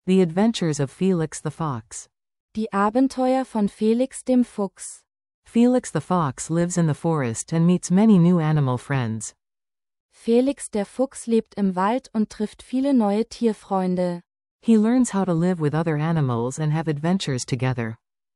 The Adventures of Felix the Fox. Die Abenteuer von Felix dem Fuchs. Felix the Fox lives in the forest and meets many new animal friends. Felix der Fuchs lebt im Wald und trifft viele neue Tierfreunde. He learns how to live with other animals and have adventures together.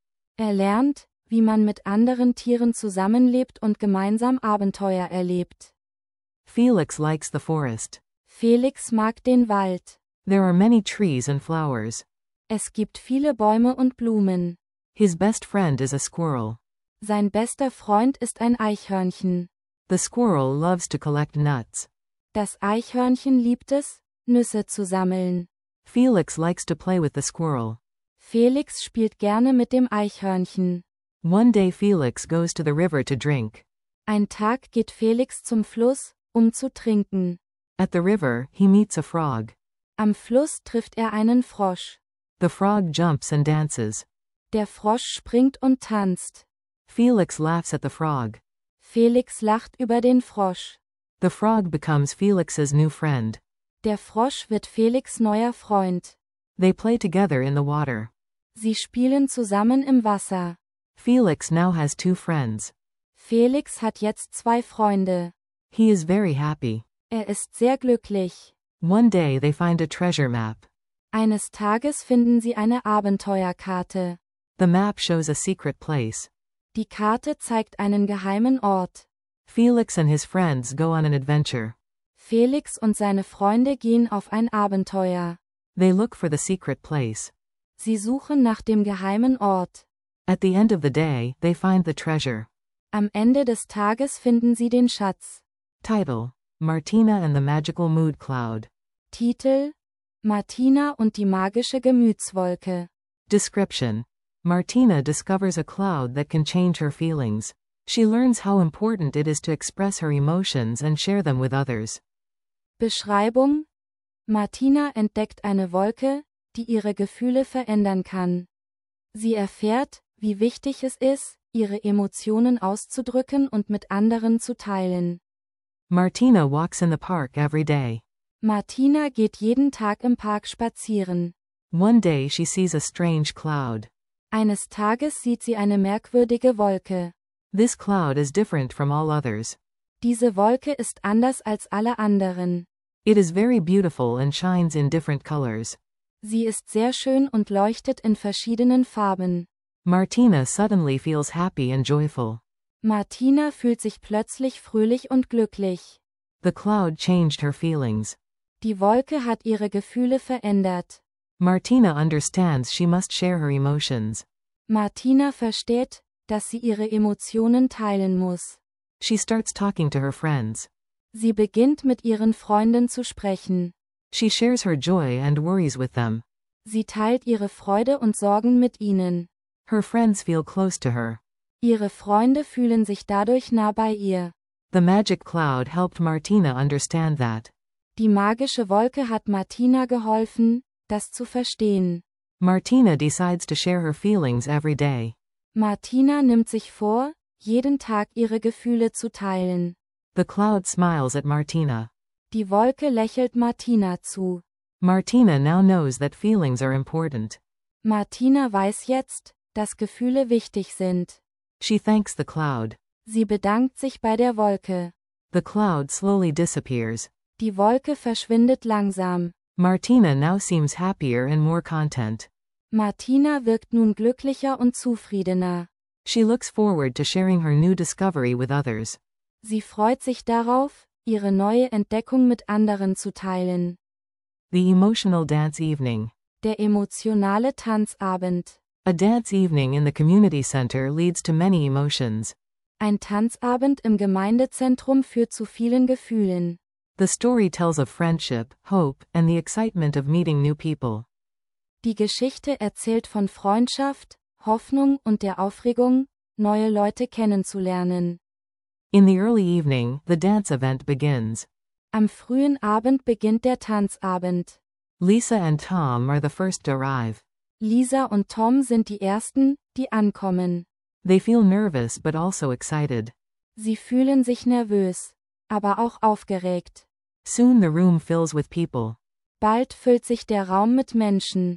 Lernt, wie man mit anderen Tieren zusammenlebt und gemeinsam Abenteuer erlebt. Felix likes the forest. Felix mag den Wald. There are many trees and flowers. Es gibt viele Bäume und Blumen. His best friend is a squirrel. Sein bester Freund ist ein Eichhörnchen. The squirrel loves to collect nuts. Das Eichhörnchen liebt es, Nüsse zu sammeln. Felix likes to play with the squirrel. Felix spielt gerne mit dem Eichhörnchen. One day Felix goes to the river to drink. Ein Tag geht Felix zum Fluss, zu trinken. At the river, he meets a frog. Am Fluss trifft einen Frosch. The frog jumps and dances. Der Frosch springt und tanzt. Felix laughs at the frog. Felix lacht über den Frosch. The frog becomes Felix's new friend. Der Frosch wird Felix' neuer Freund. They play together in the water. Sie spielen zusammen im Wasser. Felix now has 2 friends. Felix hat jetzt 2 Freunde. He is very happy. Ist sehr glücklich. One day they find a treasure map. Eines Tages finden sie eine Abenteuerkarte. The map shows a secret place. Die Karte zeigt einen geheimen Ort. Felix and his friends go on an adventure. Felix und seine Freunde gehen auf ein Abenteuer. They look for the secret place. Sie suchen nach dem geheimen Ort. At the end of the day, they find the treasure. Am Ende des Tages finden sie den Schatz. Title: Martina and the Magical Mood Cloud. Titel: Martina und die magische Gemütswolke. Description: Martina discovers a cloud that can change her feelings. She learns how important it is to express her emotions and share them with others. Beschreibung: Martina entdeckt eine Wolke, die ihre Gefühle verändern kann. Sie erfährt, wie wichtig es ist, ihre Emotionen auszudrücken und mit anderen zu teilen. Martina walks in the park every day. Martina geht jeden Tag im Park spazieren. One day she sees a strange cloud. Eines Tages sieht sie eine merkwürdige Wolke. This cloud is different from all others. Diese Wolke ist anders als alle anderen. It is very beautiful and shines in different colors. Sie ist sehr schön und leuchtet in verschiedenen Farben. Martina suddenly feels happy and joyful. Martina fühlt sich plötzlich fröhlich und glücklich. The cloud changed her feelings. Die Wolke hat ihre Gefühle verändert. Martina understands she must share her emotions. Martina versteht, dass sie ihre Emotionen teilen muss. She starts talking to her friends. Sie beginnt mit ihren Freunden zu sprechen. She shares her joy and worries with them. Sie teilt ihre Freude und Sorgen mit ihnen. Her friends feel close to her. Ihre Freunde fühlen sich dadurch nah bei ihr. The magic cloud helped Martina understand that. Die magische Wolke hat Martina geholfen, das zu verstehen. Martina decides to share her feelings every day. Martina nimmt sich vor, jeden Tag ihre Gefühle zu teilen. The cloud smiles at Martina. Die Wolke lächelt Martina zu. Martina now knows that feelings are important. Martina weiß jetzt, dass Gefühle wichtig sind. She thanks the cloud. Sie bedankt sich bei der Wolke. The cloud slowly disappears. Die Wolke verschwindet langsam. Martina now seems happier and more content. Martina wirkt nun glücklicher und zufriedener. She looks forward to sharing her new discovery with others. Sie freut sich darauf, ihre neue Entdeckung mit anderen zu teilen. The emotional dance evening. Der emotionale Tanzabend. A dance evening in the community center leads to many emotions. Ein Tanzabend im Gemeindezentrum führt zu vielen Gefühlen. The story tells of friendship, hope, and the excitement of meeting new people. Die Geschichte erzählt von Freundschaft, Hoffnung und der Aufregung, neue Leute kennenzulernen. In the early evening, the dance event begins. Am frühen Abend beginnt der Tanzabend. Lisa and Tom are the first to arrive. Lisa und Tom sind die Ersten, die ankommen. They feel nervous but also excited. Sie fühlen sich nervös, aber auch aufgeregt. Soon the room fills with people. Bald füllt sich der Raum mit Menschen.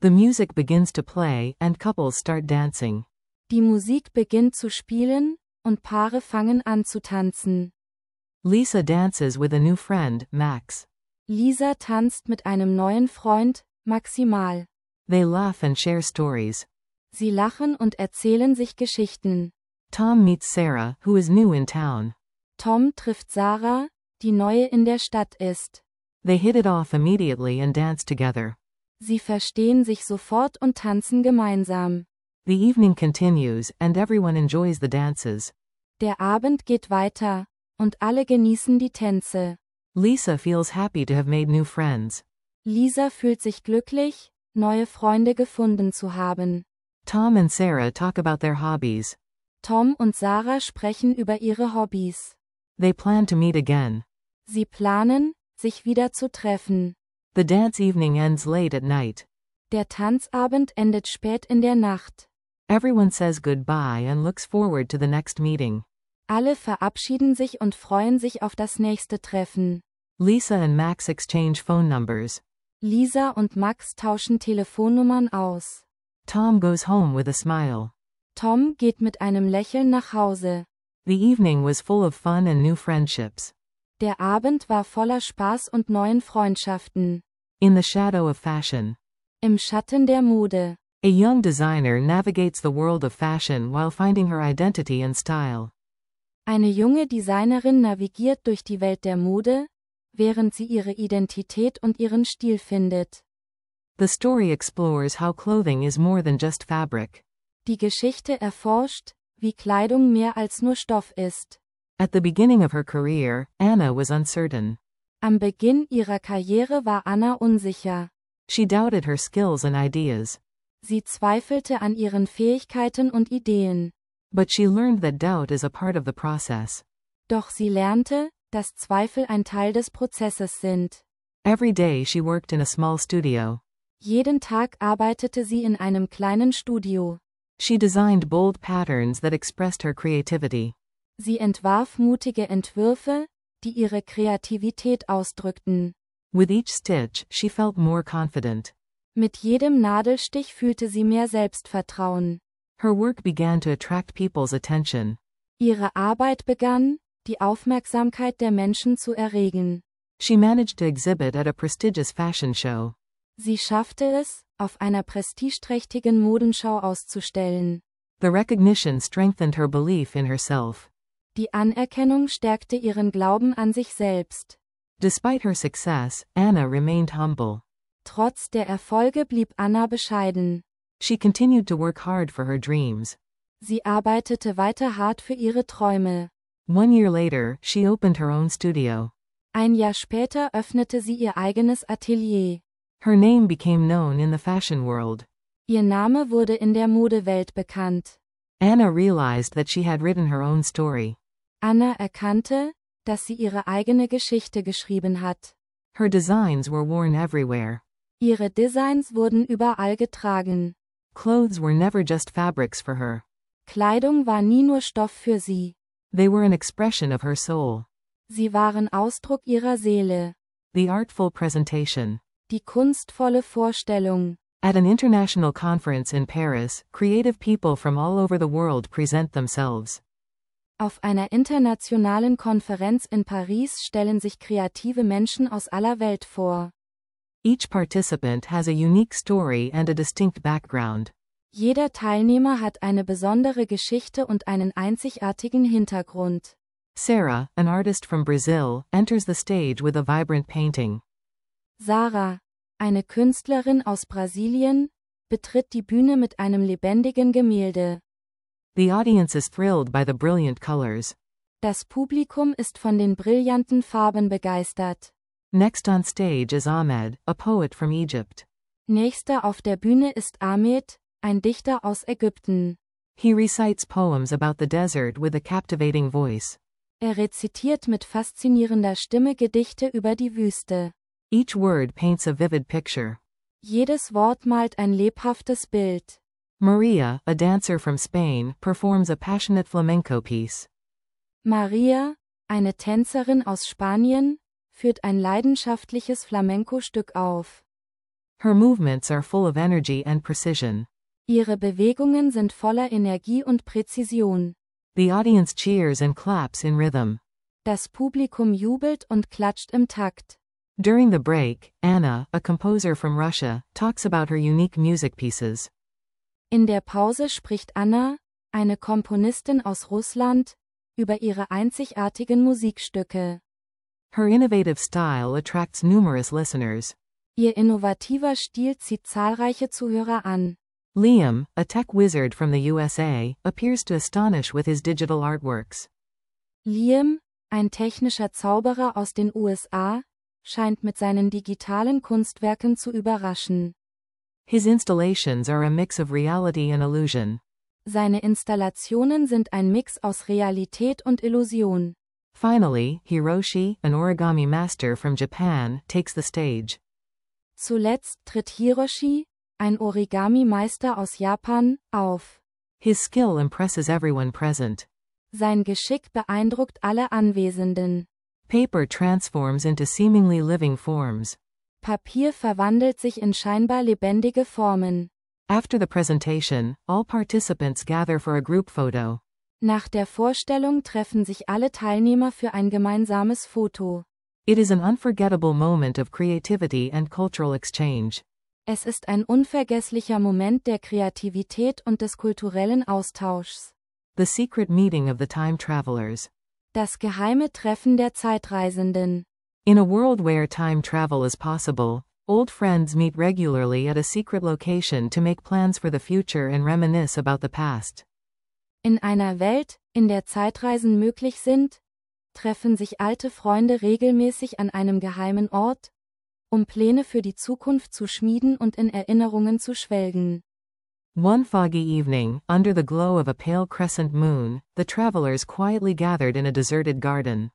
The music begins to play, and couples start dancing. Die Musik beginnt zu spielen, und Paare fangen an zu tanzen. Lisa dances with a new friend, Max. Lisa tanzt mit einem neuen Freund, Maximal. They laugh and share stories. Sie lachen und erzählen sich Geschichten. Tom meets Sarah, who is new in town. Tom trifft Sarah, die neu in der Stadt ist. They hit it off immediately and dance together. Sie verstehen sich sofort und tanzen gemeinsam. The evening continues, and everyone enjoys the dances. Der Abend geht weiter, und alle genießen die Tänze. Lisa feels happy to have made new friends. Lisa fühlt sich glücklich, neue Freunde gefunden zu haben. Tom and Sarah talk about their hobbies. Tom und Sarah sprechen über ihre Hobbys. They plan to meet again. Sie planen, sich wieder zu treffen. The dance evening ends late at night. Der Tanzabend endet spät in der Nacht. Everyone says goodbye and looks forward to the next meeting. Alle verabschieden sich und freuen sich auf das nächste Treffen. Lisa and Max exchange phone numbers. Lisa und Max tauschen Telefonnummern aus. Tom goes home with a smile. Tom geht mit einem Lächeln nach Hause. The evening was full of fun and new friendships. Der Abend war voller Spaß und neuen Freundschaften. In the shadow of fashion. Im Schatten der Mode. A young designer navigates the world of fashion while finding her identity and style. Eine junge Designerin navigiert durch die Welt der Mode, während sie ihre Identität und ihren Stil findet. The story explores how clothing is more than just fabric. Die Geschichte erforscht, wie Kleidung mehr als nur Stoff ist. At the beginning of her career, Anna was uncertain. Am Beginn ihrer Karriere war Anna unsicher. She doubted her skills and ideas. Sie zweifelte an ihren Fähigkeiten und Ideen. But she learned that doubt is a part of the process. Doch sie lernte, dass Zweifel ein Teil des Prozesses sind. Every day she worked in a small studio. Jeden Tag arbeitete sie in einem kleinen Studio. She designed bold patterns that expressed her creativity. Sie entwarf mutige Entwürfe, die ihre Kreativität ausdrückten. With each stitch, she felt more confident. Mit jedem Nadelstich fühlte sie mehr Selbstvertrauen. Her work began to attract people's attention. Ihre Arbeit begann, die Aufmerksamkeit der Menschen zu erregen. She managed to exhibit at a prestigious fashion show. Sie schaffte es, auf einer prestigeträchtigen Modenschau auszustellen. The recognition strengthened her belief in herself. Die Anerkennung stärkte ihren Glauben an sich selbst. Despite her success, Anna remained humble. Trotz der Erfolge blieb Anna bescheiden. She continued to work hard for her dreams. Sie arbeitete weiter hart für ihre Träume. 1 year later, she opened her own studio. Ein Jahr später öffnete sie ihr eigenes Atelier. Her name became known in the fashion world. Ihr Name wurde in der Modewelt bekannt. Anna realized that she had written her own story. Anna erkannte, dass sie ihre eigene Geschichte geschrieben hat. Her designs were worn everywhere. Ihre Designs wurden überall getragen. Clothes were never just fabrics for her. Kleidung war nie nur Stoff für sie. They were an expression of her soul. Sie waren Ausdruck ihrer Seele. The artful presentation. Die kunstvolle Vorstellung. At an international conference in Paris, creative people from all over the world present themselves. Auf einer internationalen Konferenz in Paris stellen sich kreative Menschen aus aller Welt vor. Each participant has a unique story and a distinct background. Jeder Teilnehmer hat eine besondere Geschichte und einen einzigartigen Hintergrund. Sarah, an artist from Brazil, enters the stage with a vibrant painting. Sarah, eine Künstlerin aus Brasilien, betritt die Bühne mit einem lebendigen Gemälde. The audience is thrilled by the brilliant colors. Das Publikum ist von den brillanten Farben begeistert. Next on stage is Ahmed, a poet from Egypt. Nächster auf der Bühne ist Ahmed, ein Dichter aus Ägypten. He recites poems about the desert with a captivating voice. Er rezitiert mit faszinierender Stimme Gedichte über die Wüste. Each word paints a vivid picture. Jedes Wort malt ein lebhaftes Bild. Maria, a dancer from Spain, performs a passionate flamenco piece. Maria, eine Tänzerin aus Spanien, führt ein leidenschaftliches Flamenco-Stück auf. Her movements are full of energy and precision. Ihre Bewegungen sind voller Energie und Präzision. The audience cheers and claps in rhythm. Das Publikum jubelt und klatscht im Takt. During the break, Anna, a composer from Russia, talks about her unique music pieces. In der Pause spricht Anna, eine Komponistin aus Russland, über ihre einzigartigen Musikstücke. Her innovative style attracts numerous listeners. Ihr innovativer Stil zieht zahlreiche Zuhörer an. Liam, a tech wizard from the USA, appears to astonish with his digital artworks. Liam, ein technischer Zauberer aus den USA, scheint mit seinen digitalen Kunstwerken zu überraschen. His installations are a mix of reality and illusion. Seine Installationen sind ein Mix aus Realität und Illusion. Finally, Hiroshi, an origami master from Japan, takes the stage. Zuletzt tritt Hiroshi, ein Origami-Meister aus Japan, auf. His skill impresses everyone present. Sein Geschick beeindruckt alle Anwesenden. Paper transforms into seemingly living forms. Papier verwandelt sich in scheinbar lebendige Formen. After the presentation, all participants gather for a group photo. Nach der Vorstellung treffen sich alle Teilnehmer für ein gemeinsames Foto. It is an unforgettable moment of creativity and cultural exchange. Es ist ein unvergesslicher Moment der Kreativität und des kulturellen Austauschs. The secret meeting of the time travelers. Das geheime Treffen der Zeitreisenden. In a world where time travel is possible, old friends meet regularly at a secret location to make plans for the future and reminisce about the past. In einer Welt, in der Zeitreisen möglich sind, treffen sich alte Freunde regelmäßig an einem geheimen Ort, um Pläne für die Zukunft zu schmieden und in Erinnerungen zu schwelgen. One foggy evening, under the glow of a pale crescent moon, the travelers quietly gathered in a deserted garden.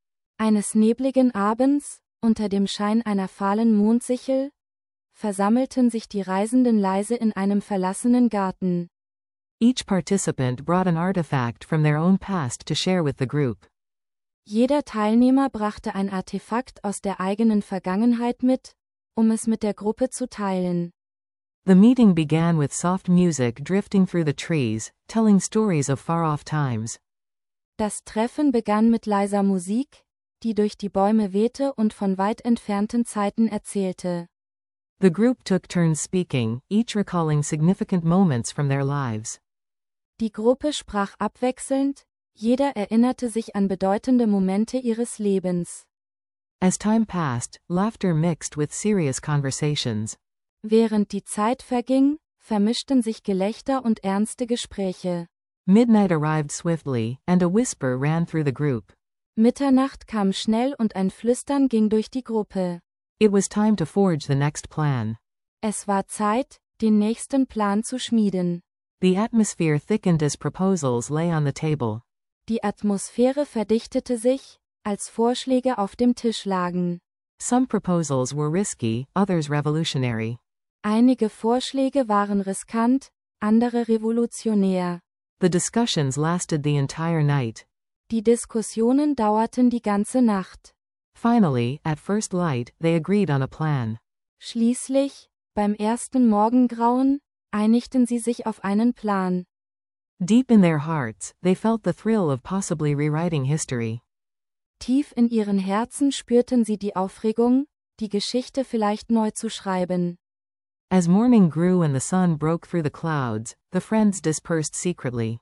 Eines nebligen Abends, unter dem Schein einer fahlen Mondsichel, versammelten sich die Reisenden leise in einem verlassenen Garten. Each participant brought an artifact from their own past to share with the group. Jeder Teilnehmer brachte ein Artefakt aus der eigenen Vergangenheit mit, um es mit der Gruppe zu teilen. The meeting began with soft music drifting through the trees, telling stories of far-off times. Das Treffen begann mit leiser Musik, die durch die Bäume wehte und von weit entfernten Zeiten erzählte. The group took turns speaking, each recalling significant moments from their lives. Die Gruppe sprach abwechselnd, jeder erinnerte sich an bedeutende Momente ihres Lebens. As time passed, laughter mixed with serious conversations. Während die Zeit verging, vermischten sich Gelächter und ernste Gespräche. Midnight arrived swiftly, and a whisper ran through the group. Mitternacht kam schnell und ein Flüstern ging durch die Gruppe. It was time to forge the next plan. Es war Zeit, den nächsten Plan zu schmieden. The atmosphere thickened as proposals lay on the table. Die Atmosphäre verdichtete sich, als Vorschläge auf dem Tisch lagen. Some proposals were risky, others revolutionary. Einige Vorschläge waren riskant, andere revolutionär. The discussions lasted the entire night. Die Diskussionen dauerten die ganze Nacht. Finally, at first light, they agreed on a plan. Schließlich, beim ersten Morgengrauen, einigten sie sich auf einen Plan. Deep in their hearts, they felt the thrill of possibly rewriting history. Tief in ihren Herzen spürten sie die Aufregung, die Geschichte vielleicht neu zu schreiben. As morning grew and the sun broke through the clouds, the friends dispersed secretly.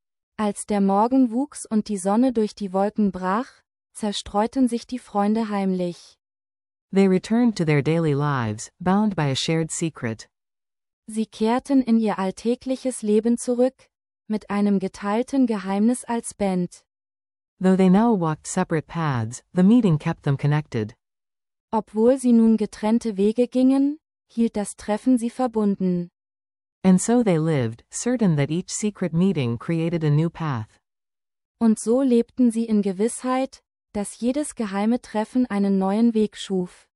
Als der Morgen wuchs und die Sonne durch die Wolken brach, zerstreuten sich die Freunde heimlich. They returned to their daily lives, bound by a shared secret. Sie kehrten in ihr alltägliches Leben zurück, mit einem geteilten Geheimnis als Band. Though they now walked separate paths, the meeting kept them connected. Obwohl sie nun getrennte Wege gingen, hielt das Treffen sie verbunden. And so they lived, certain that each secret meeting created a new path. Und so lebten sie in Gewissheit, dass jedes geheime Treffen einen neuen Weg schuf.